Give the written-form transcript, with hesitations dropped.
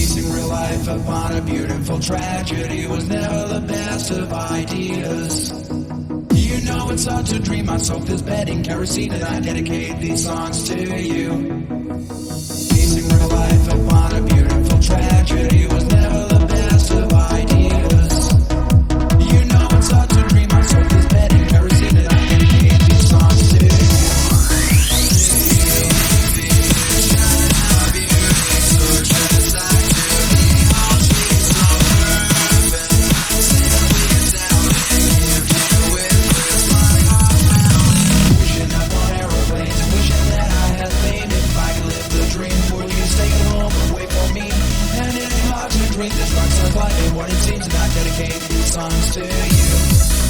Basing real life upon a beautiful tragedy was never the best of ideas. You know it's hard to dream. I soak this bed in kerosene and I dedicate these songs to you. Basing real life upon a beautiful tragedy was never the best of ideas. You know it's hard to dream. I soak this bed in kerosene and I dedicate these songs to you. This rock sounds like what it seems, and I dedicate these songs to you.